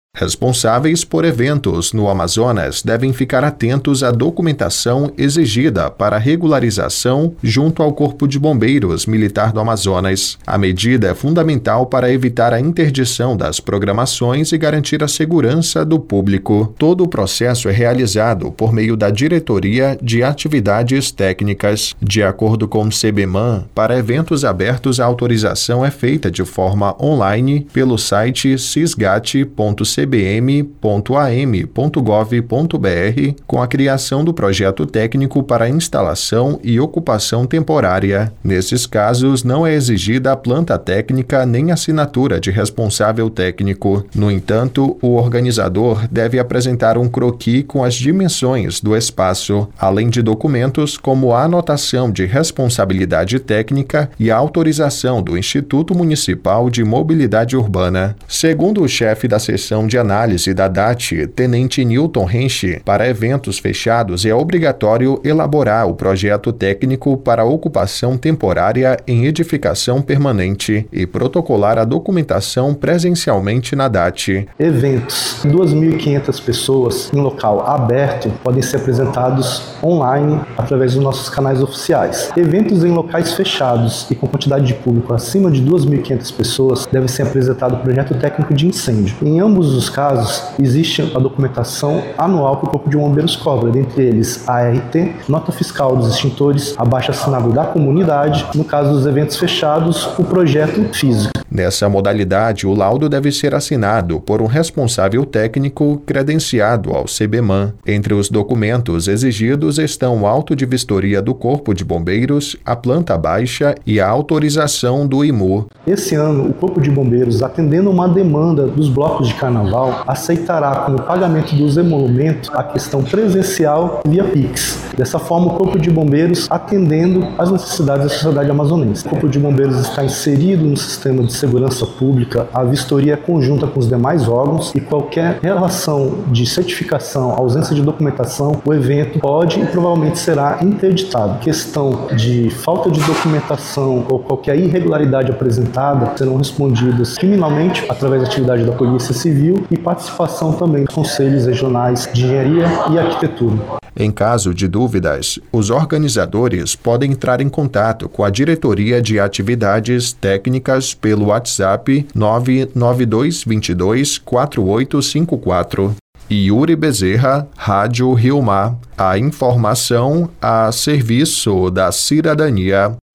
Responsáveis por eventos no Amazonas devem ficar atentos à documentação exigida para regularização junto ao Corpo de Bombeiros Militar do Amazonas. A medida é fundamental para evitar a interdição das programações e garantir a segurança do público. Todo o processo é realizado por meio da Diretoria de Atividades Técnicas. De acordo com o CBMAN, para eventos abertos, a autorização é feita de forma online pelo site cisgat.cbm.am.gov.br com a criação do projeto técnico para instalação e ocupação temporária. Nesses casos, não é exigida a planta técnica nem assinatura de responsável técnico. No entanto, o organizador deve apresentar um croquis com as dimensões do espaço, além de documentos como a anotação de responsabilidade técnica e a autorização do Instituto Municipal de Mobilidade Urbana. Segundo o chefe da seção de análise da DAT, Tenente Newton Hensch, para eventos fechados é obrigatório elaborar o projeto técnico para ocupação temporária em edificação permanente e protocolar a documentação presencialmente na DAT. Eventos, 2.500 pessoas em local aberto podem ser apresentados online através dos nossos canais oficiais. Eventos em locais fechados e com quantidade de público acima de 2.500 pessoas deve ser apresentado o projeto técnico de incêndio. Em ambos os casos, existe a documentação anual que o Corpo de Bombeiros cobra, dentre eles a ART, nota fiscal dos extintores, abaixo-assinado da comunidade, no caso dos eventos fechados, o projeto físico. Nessa modalidade, o laudo deve ser assinado por um responsável técnico credenciado ao CBMAN. Entre os documentos exigidos estão o auto de vistoria do Corpo de Bombeiros, a planta baixa e a autorização do IMU. Esse ano, o Corpo de Bombeiros, atendendo uma demanda dos blocos de carnaval, aceitará como pagamento dos emolumentos a questão presencial via Pix. Dessa forma, o Corpo de Bombeiros atendendo às necessidades da sociedade amazonense. O Corpo de Bombeiros está inserido no sistema de segurança pública, a vistoria é conjunta com os demais órgãos e qualquer relação de certificação, ausência de documentação, o evento pode e provavelmente será interditado. Questão de falta de documentação ou qualquer irregularidade apresentada serão respondidas criminalmente através da atividade da Polícia Civil e participação também dos conselhos regionais de engenharia e arquitetura. Em caso de dúvidas, os organizadores podem entrar em contato com a Diretoria de Atividades Técnicas pelo WhatsApp 992224854. Yuri Bezerra, Rádio Rio Mar. A informação a serviço da cidadania.